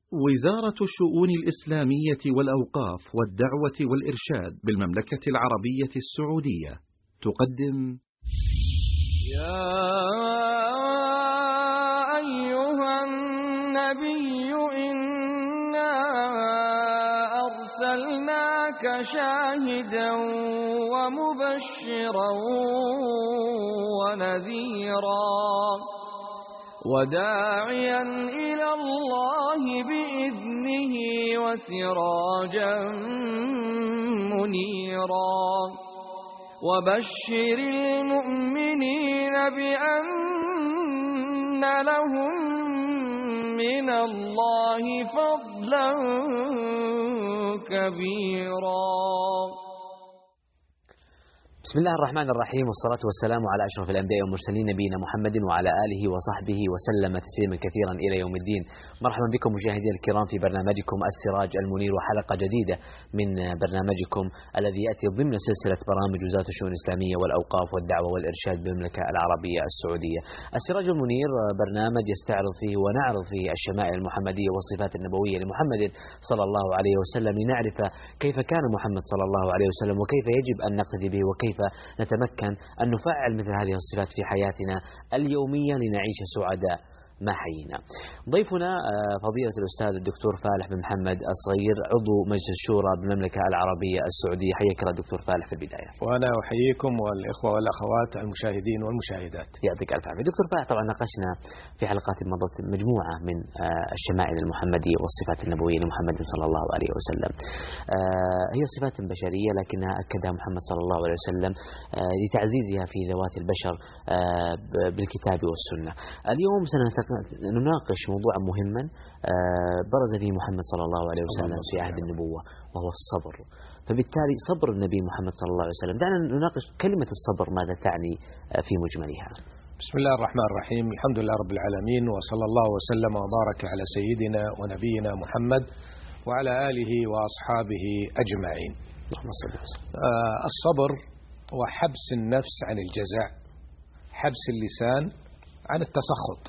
وزارة الشؤون الإسلامية والأوقاف والدعوة والإرشاد بالمملكة العربية السعودية تقدم يا أيها النبي إنا أرسلناك شاهدا ومبشرا ونذيرا وداعيا إلى الله بإذنه وسراجا منيرا وبشر المؤمنين بأن لهم من الله فضلا كبيرا. بسم الله الرحمن الرحيم، والصلاة والسلام على أشرف الأنبياء والمرسلين نبينا محمد وعلى آله وصحبه وسلم تسليما كثيرا إلى يوم الدين. مرحبا بكم مشاهدينا الكرام في برنامجكم السراج المنير، وحلقة جديدة من برنامجكم الذي يأتي ضمن سلسلة برامج وزارة الشؤون الإسلامية والأوقاف والدعوة والإرشاد بالمملكة العربية السعودية. السراج المنير برنامج يستعرض فيه ونعرض فيه الشمائل المحمدية والصفات النبوية لمحمد صلى الله عليه وسلم، لنعرف كيف كان محمد صلى الله عليه وسلم وكيف يجب أن نقتدي به وكيف نتمكن أن نفعل مثل هذه الصفات في حياتنا اليومية لنعيش سعداء ما حيينا. ضيفنا فضيلة الأستاذ الدكتور فالح بن محمد الصغير، عضو مجلس الشورى بالمملكة العربية السعودية. حياك الله دكتور فالح في البداية. وأنا أحييكم والإخوة والأخوات المشاهدين والمشاهدات. يعطيك ألف عافية. دكتور فالح، طبعا ناقشنا في حلقات مضت مجموعة من الشمائل المحمدية والصفات النبوية لمحمد صلى الله عليه وسلم. هي صفات بشرية لكنها أكدها محمد صلى الله عليه وسلم لتعزيزها في ذوات البشر بالكتاب والسنة. اليوم نناقش موضوعا مهما برز به محمد صلى الله عليه وسلم في عهد النبوة، وهو الصبر. فبالتالي صبر النبي محمد صلى الله عليه وسلم، دعنا نناقش كلمة الصبر ماذا تعني في مجملها. بسم الله الرحمن الرحيم، الحمد لله رب العالمين، وصلى الله وسلم وبارك على سيدنا ونبينا محمد وعلى آله وأصحابه أجمعين. الصبر هو حبس النفس عن الجزع، حبس اللسان عن التسخط.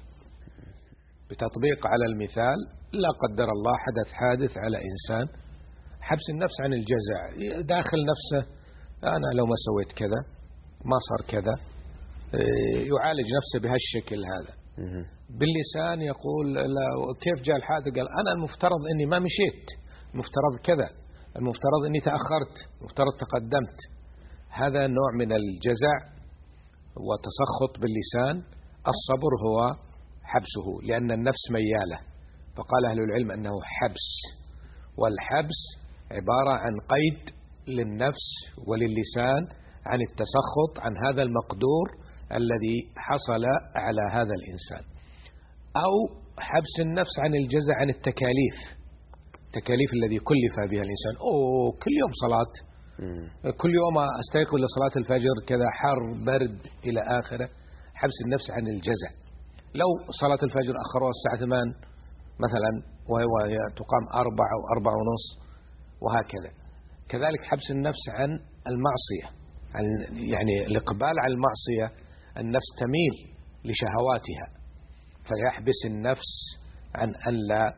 بتطبيق على المثال، لا قدر الله حدث حادث على إنسان، حبس النفس عن الجزع، داخل نفسه أنا لو ما سويت كذا ما صار كذا، يعالج نفسه بهالشكل هذا. باللسان يقول لا كيف جاء الحادث، قال أنا المفترض أني ما مشيت، المفترض كذا، المفترض أني تأخرت، المفترض تقدمت. هذا نوع من الجزع وتسخط باللسان. الصبر هو حبسه، لأن النفس ميالة، فقال أهل العلم أنه حبس، والحبس عبارة عن قيد للنفس وللسان عن التسخط عن هذا المقدور الذي حصل على هذا الإنسان، أو حبس النفس عن الجزع عن التكاليف الذي كلف بها الإنسان. كل يوم صلاة، كل يوم أستيقظ لصلاة الفجر كذا، حر برد إلى آخره. حبس النفس عن الجزع. لو صلاة الفجر أخروها الساعة 8 مثلا وهي تقام 4 أو 4:30 وهكذا. كذلك حبس النفس عن المعصية، يعني الإقبال على المعصية. النفس تميل لشهواتها، فيحبس النفس عن أن لا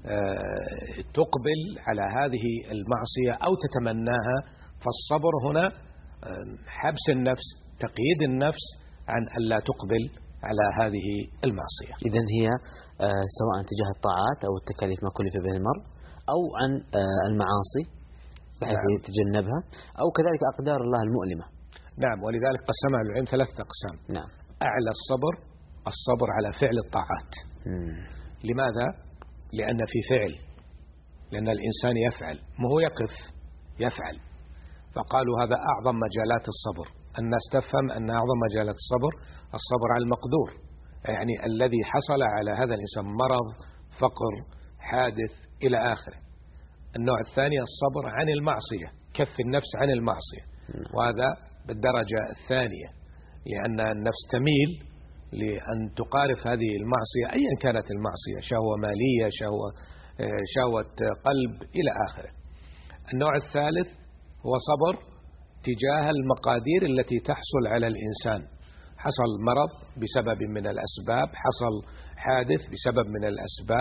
تقبل على هذه المعصية أو تتمناها. فالصبر هنا حبس النفس، تقييد النفس عن أن لا تقبل على هذه المعصية. إذن هي سواء تجاه الطاعات أو التكاليف ما كلف به المرء، أو عن المعاصي بحيث يتجنبها، أو كذلك أقدار الله المؤلمة. نعم، ولذلك قسمها العلم 3 أقسام. نعم. أعلى الصبر على فعل الطاعات. لماذا؟ لأن في فعل، لأن الإنسان يفعل، ما هو يقف، يفعل. فقالوا هذا أعظم مجالات الصبر. الناس تفهم أن أعظم مجالات الصبر على المقدور، يعني الذي حصل على هذا الإنسان مرض، فقر، حادث إلى آخره. النوع الثاني الصبر عن المعصية، كف النفس عن المعصية، وهذا بالدرجة الثانية، لأن النفس تميل لأن تقارف هذه المعصية أيا كانت المعصية، شهوة مالية، شهوة قلب إلى آخره. النوع الثالث هو صبر تجاه المقادير التي تحصل على الإنسان. حصل مرض بسبب من الأسباب، حصل حادث بسبب من الأسباب،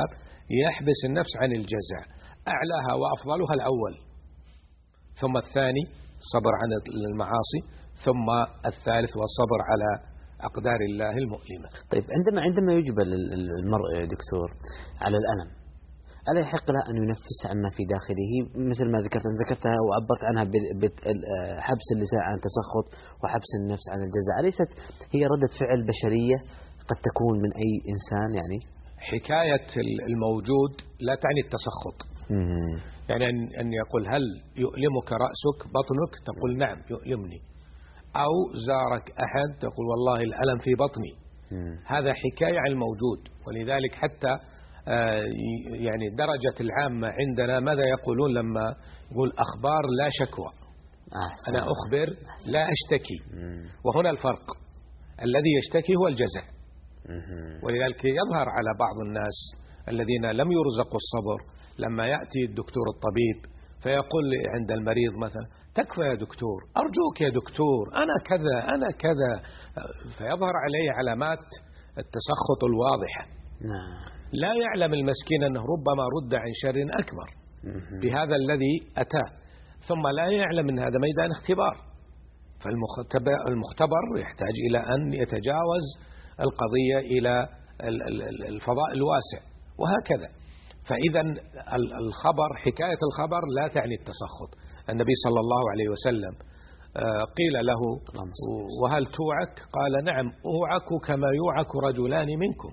يحبس النفس عن الجزع. أعلاها وأفضلها الأول، ثم الثاني الصبر عن المعاصي، ثم الثالث والصبر على أقدار الله المؤلمة. طيب عندما يجبل المرء يا دكتور على الألم، ألا يحق له أن ينفس عما في داخله مثل ما ذكرتها وعبرت عنها بحبس اللسان عن التسخط وحبس النفس عن الجزع؟ أليست هي ردة فعل بشرية قد تكون من أي إنسان؟ يعني حكاية الموجود لا تعني التسخط. يعني أن يقول هل يؤلمك رأسك بطنك، تقول نعم يؤلمني، أو زارك أحد تقول والله الألم في بطني. هذا حكاية عن الموجود. ولذلك حتى يعني الدرجة العامة عندنا ماذا يقولون لما يقول أخبار لا شكوى؟ أنا أخبر لا أشتكي. وهنا الفرق، الذي يشتكي هو الجزع. ولذلك يظهر على بعض الناس الذين لم يرزقوا الصبر لما يأتي الدكتور الطبيب فيقول عند المريض مثلا تكفى يا دكتور، أرجوك يا دكتور، أنا كذا أنا كذا، فيظهر عليه علامات التسخط الواضحة. لا يعلم المسكين أنه ربما رد عن شر أكبر بهذا الذي أتاه، ثم لا يعلم أن هذا ميدان اختبار، فالمختبر يحتاج إلى أن يتجاوز القضية إلى الفضاء الواسع وهكذا. فإذا الخبر، حكاية الخبر لا تعني التسخط. النبي صلى الله عليه وسلم قيل له وهل توعك؟ قال نعم أوعك كما يوعك رجلان منكم.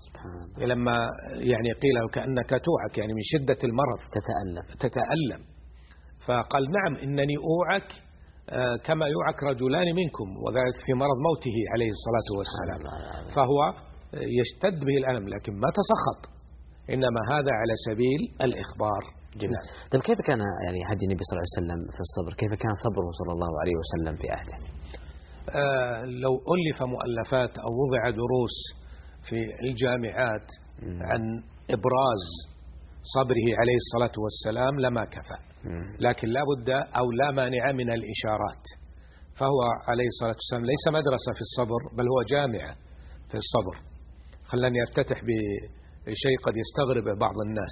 لما يعني قيل له كأنك توعك، يعني من شدة المرض تتألم، فقال نعم إنني أوعك كما يوعك رجلان منكم، وذلك في مرض موته عليه الصلاة والسلام. فهو يشتد به الألم لكن ما تسخط، إنما هذا على سبيل الإخبار. جميل. طيب كيف كان يعني هدي النبي صلى الله عليه وسلم في الصبر؟ كيف كان صبره صلى الله عليه وسلم في أهله؟ لو ألف مؤلفات أو وضع دروس في الجامعات عن إبراز صبره عليه الصلاة والسلام لما كفى، لكن لا بد أو لا مانع من الإشارات. فهو عليه الصلاة والسلام ليس مدرسة في الصبر، بل هو جامعة في الصبر. خلني أفتتح بشيء قد يستغرب بعض الناس.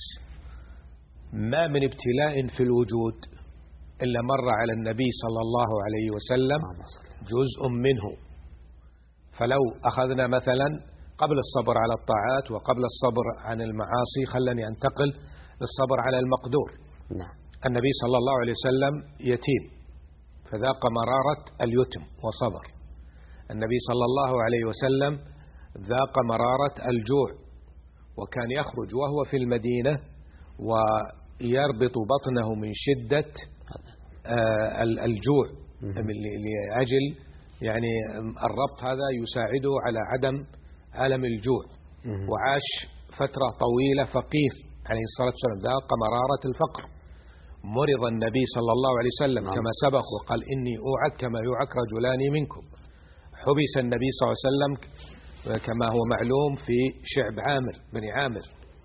ما من ابتلاء في الوجود إلا مر على النبي صلى الله عليه وسلم جزء منه. فلو أخذنا مثلا قبل الصبر على الطاعات وقبل الصبر عن المعاصي، خلني أنتقل للصبر على المقدور. النبي صلى الله عليه وسلم يتيم فذاق مرارة اليتم وصبر. النبي صلى الله عليه وسلم ذاق مرارة الجوع، وكان يخرج وهو في المدينة ويربط بطنه من شدة الجوع لأجل يعني الربط هذا يساعده على عدم ألم الجوع. وعاش فترة طويلة فقير عليه الصلاة والسلام، ذاق مرارة الفقر. مرض النبي صلى الله عليه وسلم كما سبق وقال إني أوعك كما يوعك رجلان منكم. حبس النبي صلى الله عليه وسلم كما هو معلوم في شعب عامر بن عامر.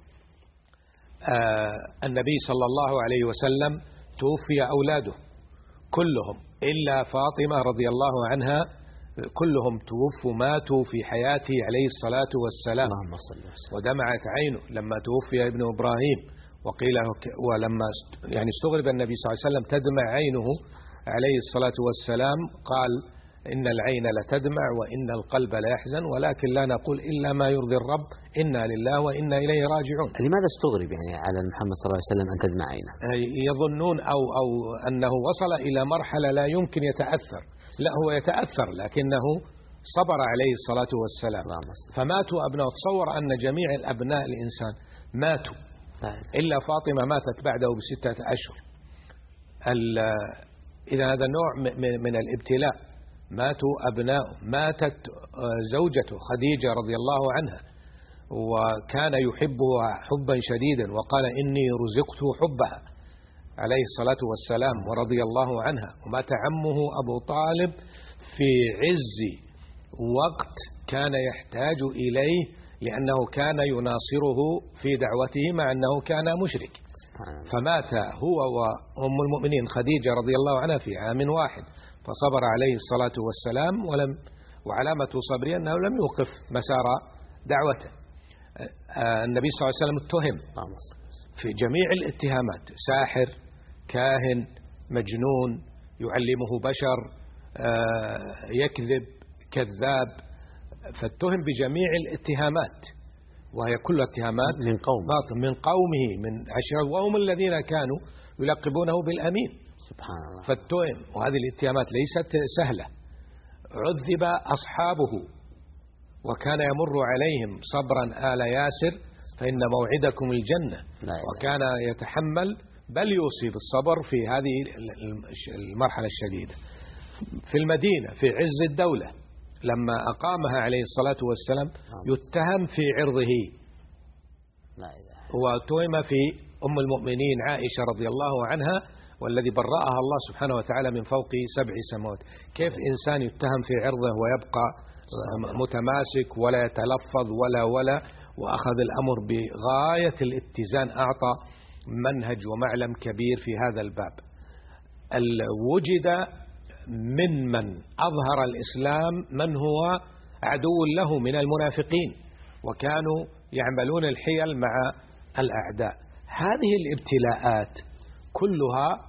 النبي صلى الله عليه وسلم توفي أولاده كلهم إلا فاطمة رضي الله عنها، كلهم توفوا ماتوا في حياته عليه الصلاة والسلام. ودمعت عينه لما توفي ابن إبراهيم، وقيل ولما يعني استغرب النبي صلى الله عليه وسلم تدمع عينه عليه الصلاة والسلام، قال إن العين لتدمع وإن القلب لا يحزن، ولكن لا نقول إلا ما يرضي الرب، إنا لله وإنا إليه راجعون. لماذا استغرب يعني على محمد صلى الله عليه وسلم أن تدمع عينه؟ يظنون أو أنه وصل إلى مرحلة لا يمكن يتأثر. لا، هو يتأثر لكنه صبر عليه الصلاة والسلام. فماتوا أبناء. تصور أن جميع الأبناء الإنسان ماتوا إلا فاطمة ماتت بعده ب6 أشهر. إذا هذا نوع من الابتلاء. ماتوا أبناء، ماتت زوجته خديجة رضي الله عنها وكان يحبها حبا شديدا، وقال إني رزقت حبها عليه الصلاة والسلام ورضي الله عنها. ومات عمه أبو طالب في عز وقت كان يحتاج إليه، لأنه كان يناصره في دعوته مع أنه كان مشرك. فمات هو وأم المؤمنين خديجة رضي الله عنها في عام واحد، فصبر عليه الصلاة والسلام وعلامة صبره أنه لم يوقف مسار دعوته. النبي صلى الله عليه وسلم اتهم في جميع الاتهامات، ساحر، كاهن، مجنون، يعلمه بشر، يكذب، كذاب، فاتهم بجميع الاتهامات، وهي كل اتهامات من قومه من عشرة، وهم الذين كانوا يلقبونه بالأمين. سبحان الله. فاتهم، وهذه الاتهامات ليست سهلة. عذب أصحابه وكان يمر عليهم صبرا آل ياسر فإن موعدكم الجنة، وكان يتحمل بل يوصي بالصبر في هذه المرحلة الشديدة. في المدينة في عز الدولة لما أقامها عليه الصلاة والسلام يتهم في عرضه، وتهم في أم المؤمنين عائشة رضي الله عنها والذي برأها الله سبحانه وتعالى من فوق 7 سماوات. كيف إنسان يتهم في عرضه ويبقى متماسك ولا يتلفظ ولا وأخذ الأمر بغاية الاتزان، أعطى منهج ومعلم كبير في هذا الباب. وجد من أظهر الإسلام من هو عدو له من المنافقين، وكانوا يعملون الحيل مع الأعداء. هذه الابتلاءات كلها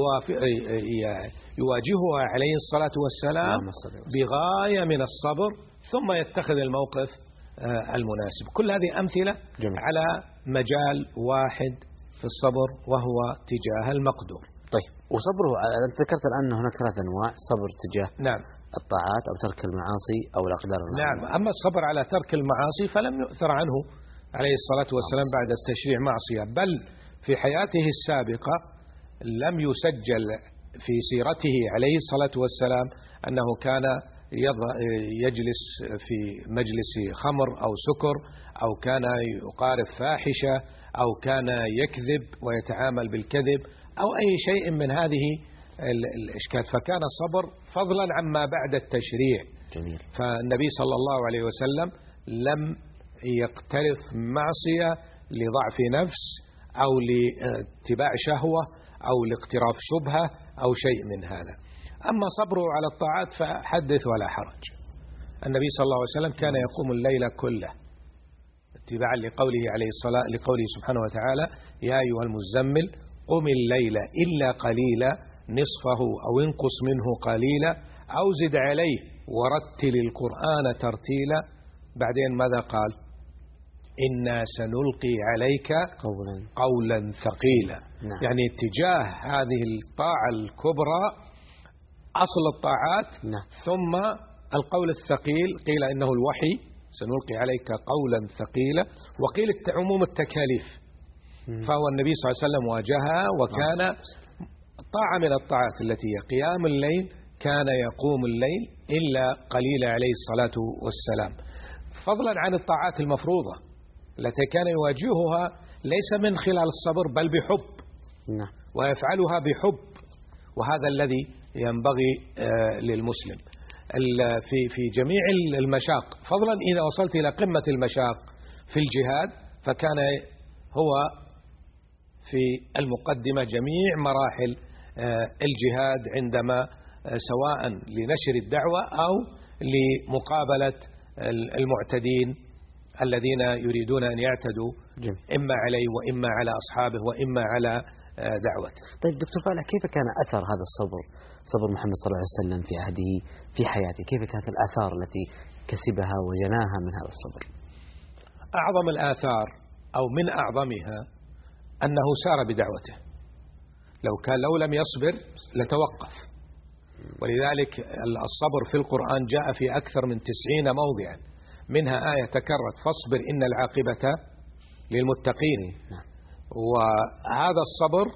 يواجهها عليه الصلاة والسلام بغاية من الصبر، ثم يتخذ الموقف المناسب. كل هذه أمثلة على مجال واحد في الصبر، وهو تجاه المقدور. طيب، وصبره أنت ذكرت الآن أن هناك 3 أنواع: صبر تجاه الطاعات أو ترك المعاصي أو الأقدار الرحمة. نعم. أما الصبر على ترك المعاصي فلم يؤثر عنه عليه الصلاة والسلام بعد التشريع معصية، بل في حياته السابقة لم يسجل في سيرته عليه الصلاة والسلام أنه كان يجلس في مجلس خمر أو سكر، أو كان يقارف فاحشة، أو كان يكذب ويتعامل بالكذب، أو أي شيء من هذه الإشكال. فكان الصبر فضلا عما بعد التشريع. جميل. فالنبي صلى الله عليه وسلم لم يقترف معصية لضعف نفس أو لاتباع شهوة أو لاقتراف شبهة أو شيء من هذا. أما صبره على الطاعات فحدث ولا حرج. النبي صلى الله عليه وسلم كان يقوم الليل كله اتباعا لقوله سبحانه وتعالى: يا أيها المزمل قم الليل إلا قليلا نصفه أو انقص منه قليلا أو زد عليه ورتل القرآن ترتيلا. بعدين ماذا قال؟ إنا سنلقي عليك قولا ثقيلا. نعم. يعني اتجاه هذه الطاعة الكبرى أصل الطاعات. نعم. ثم القول الثقيل قيل إنه الوحي، سنلقي عليك قولا ثقيلا، وقيل عموم التكاليف. فهو النبي صلى الله عليه وسلم واجهها، وكان طاعة من الطاعات التي هي قيام الليل، كان يقوم الليل إلا قليلا عليه الصلاة والسلام، فضلا عن الطاعات المفروضة التي كان يواجهها ليس من خلال الصبر بل بحب. نعم. ويفعلها بحب، وهذا الذي ينبغي للمسلم في جميع المشاق، فضلا إذا وصلت إلى قمة المشاق في الجهاد فكان هو في المقدمة جميع مراحل الجهاد، عندما سواء لنشر الدعوة أو لمقابلة المعتدين الذين يريدون أن يعتدوا إما عليه وإما على أصحابه وإما على دعوته. طيب دكتور فالح، كيف كان أثر هذا الصبر، صبر محمد صلى الله عليه وسلم في عهده في حياته؟ كيف كانت الآثار التي كسبها وجناها من هذا الصبر؟ أعظم الآثار أو من أعظمها أنه سار بدعوته. لو لم يصبر لتوقف. ولذلك الصبر في القرآن جاء في أكثر من 90 موضعا، منها آية تكررت: فاصبر إن العاقبة للمتقين. وهذا الصبر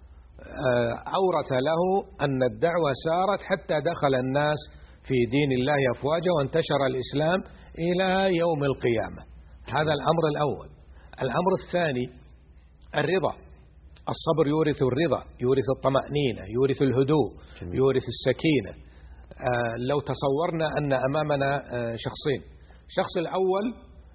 أورث له أن الدعوة سارت حتى دخل الناس في دين الله أفواجا، وانتشر الإسلام إلى يوم القيامة. هذا الأمر الأول. الأمر الثاني الرضا. الصبر يورث الرضا، يورث الطمأنينة، يورث الهدوء، يورث السكينة. لو تصورنا أن أمامنا شخصين، الشخص الأول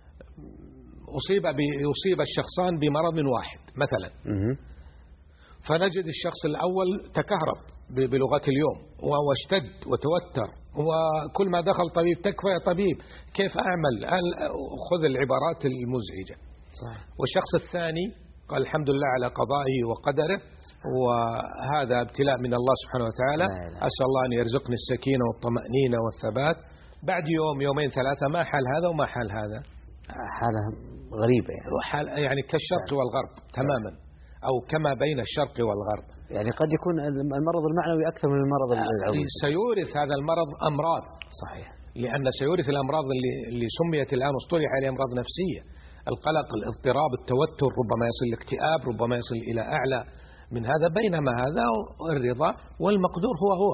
يصيب الشخصان بمرض واحد مثلا، فنجد الشخص الأول تكهرب بلغة اليوم، واشتد وتوتر، وكل ما دخل طبيب تكفى يا طبيب كيف أعمل، خذ العبارات المزعجة. صحيح. والشخص الثاني قال الحمد لله على قضائه وقدره، وهذا ابتلاء من الله سبحانه وتعالى، أسأل الله أن يرزقني السكينة والطمأنينة والثبات. بعد يوم يومين ثلاثة ما حال هذا وما حال هذا، حالة غريبة يعني، وحال يعني كالشرق والغرب تماما، أو كما بين الشرق والغرب. يعني قد يكون المرض المعنوي أكثر من المرض العضوي. سيورث هذا المرض أمراض. صحيح. لأن سيورث الأمراض اللي سميت الآن واصطلح عليها أمراض نفسية، القلق، الاضطراب، التوتر، ربما يصل الاكتئاب، ربما يصل إلى أعلى من هذا. بينما هذا الرضا والمقدور هو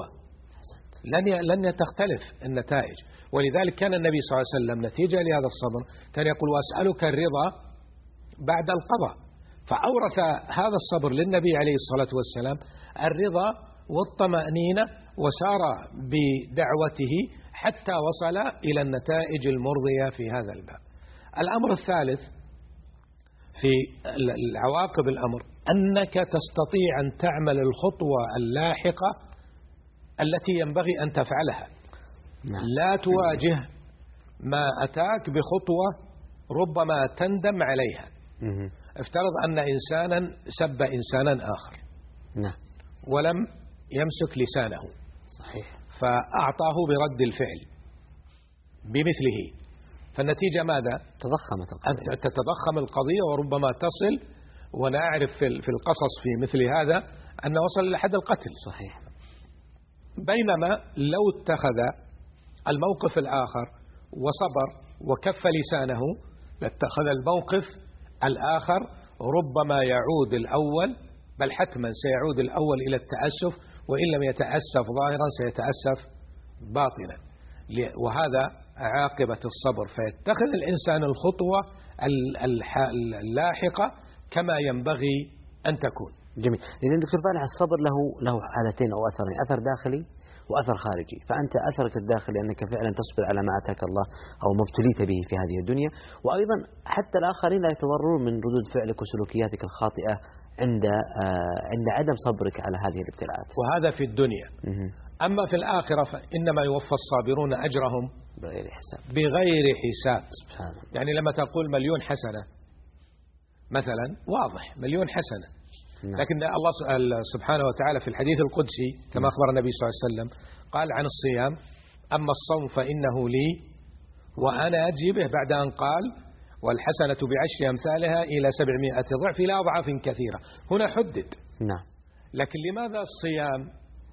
لن تختلف النتائج. ولذلك كان النبي صلى الله عليه وسلم نتيجة لهذا الصبر كان يقول وأسألك الرضا بعد القضاء، فأورث هذا الصبر للنبي عليه الصلاة والسلام الرضا والطمأنينة، وسار بدعوته حتى وصل إلى النتائج المرضية في هذا الباب. الأمر الثالث في العواقب الأمر أنك تستطيع أن تعمل الخطوة اللاحقة التي ينبغي أن تفعلها. لا تواجه ما أتاك بخطوة ربما تندم عليها. افترض أن إنسانا سب إنسانا آخر ولم يمسك لسانه، صحيح، فأعطاه برد الفعل بمثله، فالنتيجة ماذا؟ تضخمت القضية. أن تتضخم القضية وربما تصل، ونعرف في القصص في مثل هذا أن وصل إلى حد القتل. صحيح. بينما لو اتخذ الموقف الآخر وصبر وكف لسانه لاتخذ الموقف الآخر ربما يعود الأول، بل حتما سيعود الأول إلى التأسف، وإن لم يتأسف ظاهرا سيتأسف باطنا. وهذا عاقبة الصبر، فيتخذ الإنسان الخطوة اللاحقة كما ينبغي أن تكون. جميل. لأن دكتور فالح الصبر له حالتين أو أثرين، أثر داخلي وأثر خارجي. فأنت أثرك الداخلي أنك فعلا تصبر على ما أتاك الله أو ما ابتليت به في هذه الدنيا، وأيضا حتى الآخرين لا يتضررون من ردود فعلك وسلوكياتك الخاطئة عند عدم صبرك على هذه الابتلاءات. وهذا في الدنيا. أما في الآخرة فإنما يوفى الصابرون أجرهم بغير حساب. يعني لما تقول 1,000,000 حسنة مثلا، واضح 1,000,000 حسنة، لكن الله سبحانه وتعالى في الحديث القدسي كما أخبر النبي صلى الله عليه وسلم قال عن الصيام أما الصوم فإنه لي وأنا أجزي به، بعد أن قال والحسنة بعشر أمثالها إلى 700 ضعف إلى أضعاف كثيرة. هنا حدد. لكن لماذا الصيام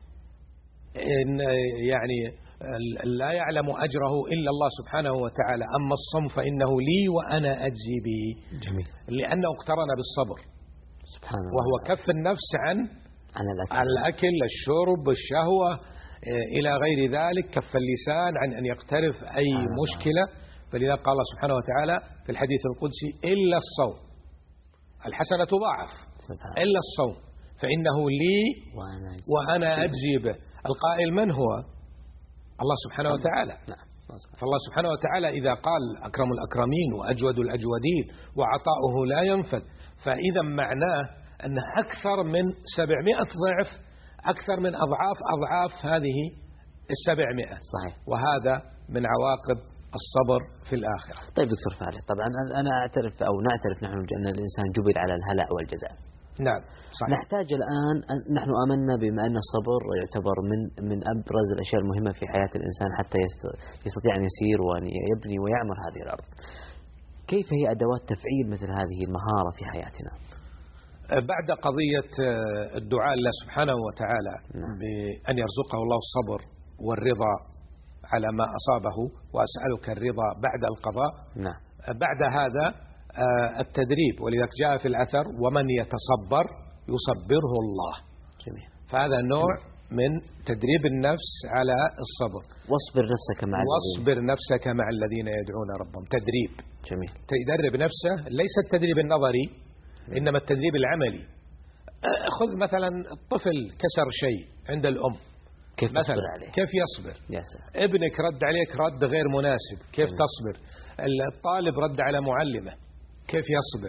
يعني لا يعلم أجره إلا الله سبحانه وتعالى؟ أما الصوم فإنه لي وأنا أجزي به. جميل. لأنه اقترن بالصبر، وهو كف النفس عن الأكل، الشرب، الشهوة إلى غير ذلك، كف اللسان عن أن يقترف أي مشكلة. فلذا قال الله سبحانه وتعالى في الحديث القدسي إلا الصوم، الحسنة تضاعف، إلا الصوم فإنه لي وأنا أجزي به. القائل من هو؟ الله سبحانه وتعالى. فالله سبحانه وتعالى إذا قال أكرم الأكرمين وأجود الأجودين وعطاؤه لا ينفد، فإذا معناه أن أكثر من 700 ضعف، أكثر من أضعاف هذه 700. صحيح. وهذا من عواقب الصبر في الآخرة. طيب دكتور فالح، طبعا أنا أعترف أو نعترف نحن أن الإنسان جبل على الهلع والجزاء. نعم صحيح. نحتاج الآن نحن آمنا بما أن الصبر يعتبر من أبرز الأشياء المهمة في حياة الإنسان حتى يستطيع أن يسير وأن يبني ويعمر هذه الأرض. كيف هي أدوات تفعيل مثل هذه المهارة في حياتنا؟ بعد قضية الدعاء الله سبحانه وتعالى بأن يرزقه الله الصبر والرضا على ما أصابه، وأسألك الرضا بعد القضاء. بعد هذا التدريب، ولذلك جاء في الأثر ومن يتصبر يصبره الله. جميل. فهذا نوع من تدريب النفس على الصبر. واصبر نفسك مع الذين يدعون ربهم. تدريب. جميل. تدرب نفسه، ليس التدريب النظري إنما التدريب العملي. خذ مثلا الطفل كسر شيء عند الأم، كيف مثلا عليه؟ كيف يصبر؟ ابنك رد عليك رد غير مناسب، كيف تصبر؟ الطالب رد على معلمه، كيف يصبر؟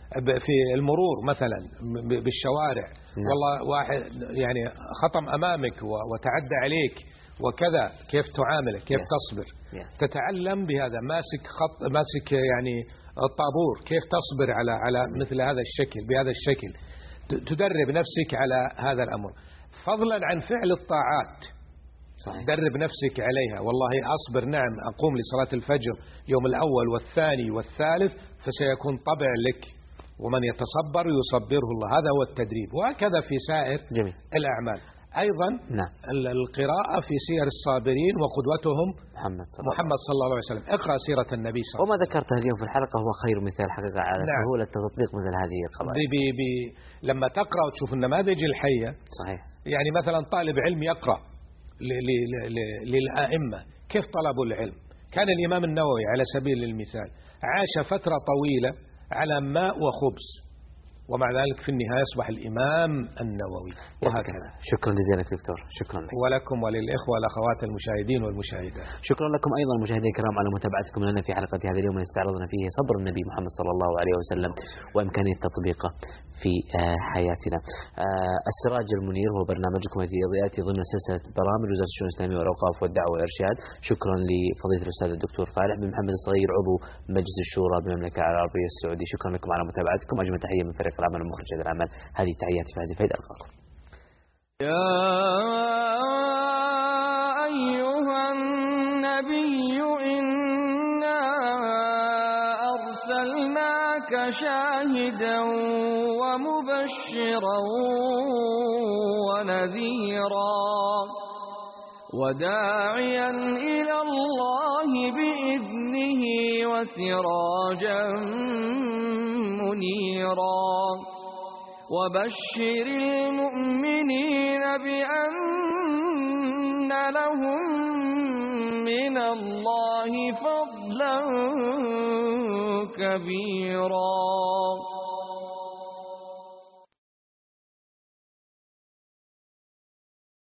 في المرور مثلا بالشوارع، والله واحد يعني خطم أمامك وتعدى عليك وكذا، كيف تعامله، كيف تصبر. تتعلم بهذا، ماسك يعني الطابور، كيف تصبر على مثل هذا الشكل، بهذا الشكل تدرب نفسك على هذا الأمر. فضلا عن فعل الطاعات صحيح. درب نفسك عليها، والله أصبر، نعم أقوم لصلاة الفجر يوم الأول والثاني والثالث فسيكون طبع لك، ومن يتصبر يصبره الله، هذا هو التدريب. وهكذا في سائر جميل. الأعمال. أيضا نعم. القراءة في سير الصابرين وقدوتهم محمد صلى الله عليه وسلم. اقرأ سيرة النبي صلى الله عليه وسلم. وما ذكرته اليوم في الحلقة هو خير مثال حقيقة على سهولة تطبيق مثل هذه القضايا. لما تقرأ وتشوف النماذج الحية صحيح. يعني مثلا طالب علم يقرأ للآئمة كيف طلبوا العلم. كان الإمام النووي على سبيل المثال عاش فترة طويلة على ماء وخبز، ومع ذلك في النهاية أصبح الإمام النووي. وهكذا. شكرا جزيلا دكتور، شكرا لك. ولكم وللإخوة والأخوات المشاهدين والمشاهدات. شكرا لكم أيضا مشاهدينا الكرام على متابعتكم لنا في حلقة هذا اليوم، استعرضنا فيه صبر النبي محمد صلى الله عليه وسلم وإمكانية تطبيقه في حياتنا. السراج المنير هو برنامجكم الذي يأتي ضمن سلسلة برامج وزارة الشؤون الإسلامية والأوقاف والدعوة والإرشاد. شكرا لفضيلة الأستاذ الدكتور فالح بن محمد الصغير عضو مجلس الشورى بالمملكة العربية السعودية. شكرا لكم على متابعتكم. أجمل تحية من فريق العمل ومخرج هذا العمل. هذه تحياتي في هذه الفائدة. ألقاكم. يا أيها النبي إنا أرسلناك شاهدا ومبشرا ونذيرا وداعيا إلى الله بإذنه وسراجا منيرا وبشر المؤمنين بأن لهم من الله فضلا كبيرا.